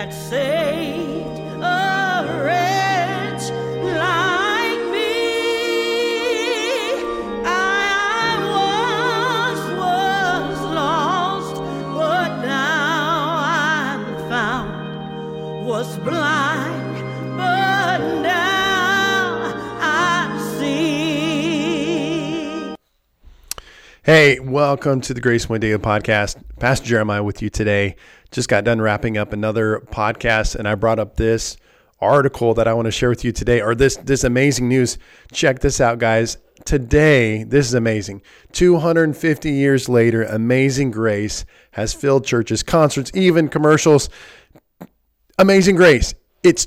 that saved a wretch like me. I was lost, but now I'm found. Was blind, but now I see. Hey, welcome to the Grace One Daily Podcast. Pastor Jeremiah with you today. Just got done wrapping up another podcast, and I brought up this article that I want to share with you today, or this amazing news. Check this out, guys. Today, this is amazing. 250 years later, Amazing Grace has filled churches, concerts, even commercials. Amazing Grace. It's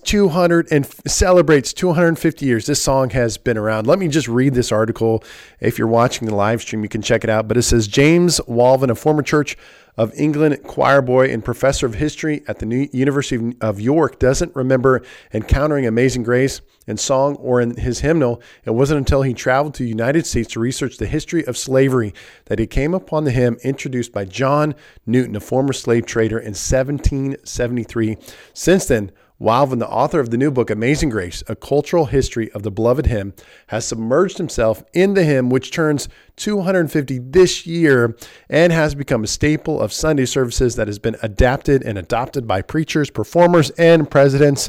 celebrates 250 years. This song has been around. Let me just read this article. If you're watching the live stream, you can check it out. But it says, James Walvin, a former Church of England choir boy and professor of history at the University of York, doesn't remember encountering Amazing Grace in song or in his hymnal. It wasn't until he traveled to the United States to research the history of slavery that he came upon the hymn introduced by John Newton, a former slave trader, in 1773. Since then, Walvin, the author of the new book, Amazing Grace, A Cultural History of the Beloved Hymn, has submerged himself in the hymn, which turns 250 this year and has become a staple of Sunday services that has been adapted and adopted by preachers, performers, and presidents.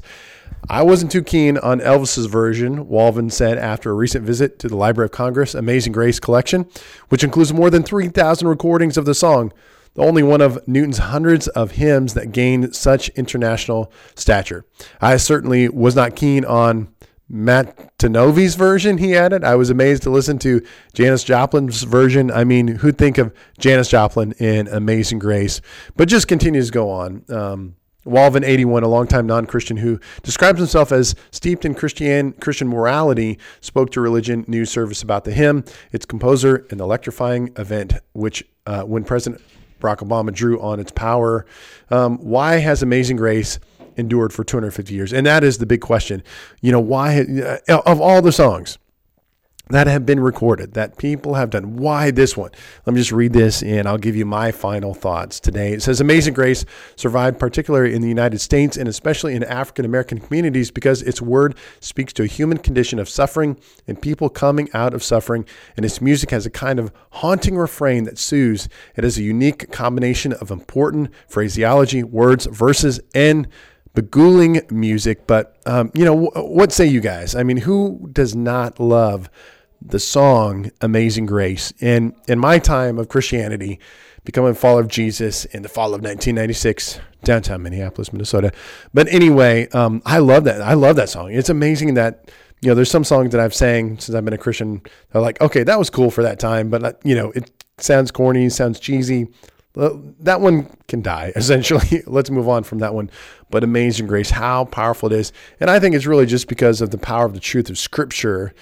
I wasn't too keen on Elvis's version, Walvin said after a recent visit to the Library of Congress Amazing Grace collection, which includes more than 3,000 recordings of the song. The only one of Newton's hundreds of hymns that gained such international stature. I certainly was not keen on Matt Tanovi's version, he added. I was amazed to listen to Janis Joplin's version. I mean, who'd think of Janis Joplin in Amazing Grace? But just continues to go on. Walvin, 81, a longtime non-Christian who describes himself as steeped in Christian morality, spoke to Religion News Service about the hymn, its composer, and the electrifying event, which when President Barack Obama drew on its power. Why has Amazing Grace endured for 250 years? And that is the big question. You know, why, of all the songs that have been recorded, that people have done, why this one? Let me just read this and I'll give you my final thoughts today. It says, Amazing Grace survived particularly in the United States and especially in African-American communities because its word speaks to a human condition of suffering and people coming out of suffering. And its music has a kind of haunting refrain that soothes. It has a unique combination of important phraseology, words, verses, and beguiling music. But, what say you guys? I mean, who does not love the song Amazing Grace? And in my time of Christianity, becoming a follower of Jesus in the fall of 1996, downtown Minneapolis, Minnesota. But anyway, I love that. I love that song. It's amazing that, there's some songs that I've sang since I've been a Christian. They're like, okay, that was cool for that time, but it sounds corny, sounds cheesy. That one can die, essentially. Let's move on from that one. But Amazing Grace, how powerful it is. And I think it's really just because of the power of the truth of Scripture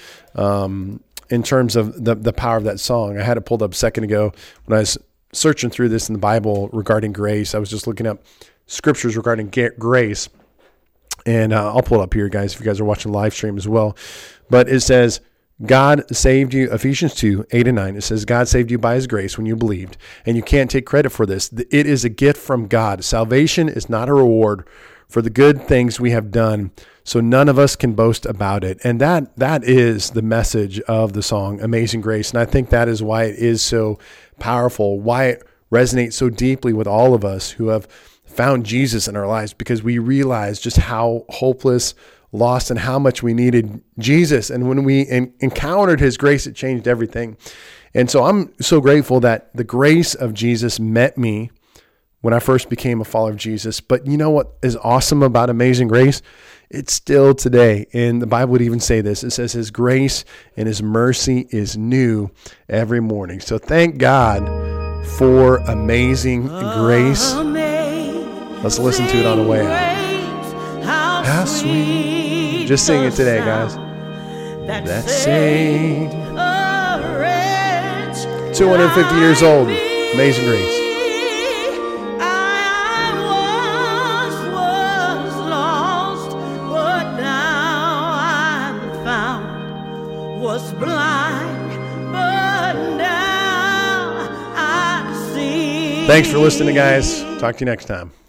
in terms of the power of that song. I had it pulled up a second ago when I was searching through this in the Bible regarding grace. I was just looking up scriptures regarding grace. And I'll pull it up here, guys, if you guys are watching the live stream as well. But it says, God saved you, Ephesians 2, 8 and 9. It says, God saved you by his grace when you believed, and you can't take credit for this. It is a gift from God. Salvation is not a reward for the good things we have done, so none of us can boast about it. And that is the message of the song, Amazing Grace. And I think that is why it is so powerful, why it resonates so deeply with all of us who have found Jesus in our lives, because we realize just how hopeless, lost, and how much we needed Jesus. And when we encountered his grace, it changed everything. And so I'm so grateful that the grace of Jesus met me when I first became a follower of Jesus. But you know what is awesome about Amazing Grace? It's still today. And the Bible would even say this. It says his grace and his mercy is new every morning. So thank God for Amazing Grace. Let's listen to it on the way out. How sweet. Just sing it today, guys. That saved 250 years old. Amazing Grace. I was lost, but now I'm found. Was blind, but now I see. Thanks for listening, guys. Talk to you next time.